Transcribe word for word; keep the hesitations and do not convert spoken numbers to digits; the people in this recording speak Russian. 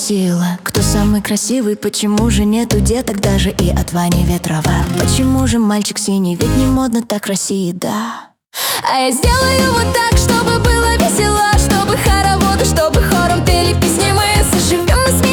спросила, кто самый красивый, почему же нету деток даже и от Вани Ветрова? Почему же мальчик синий, ведь не модно так в России, да? А я сделаю вот так, чтобы было весело, чтобы хороводы, чтобы хором пели песни, мы заживем, мы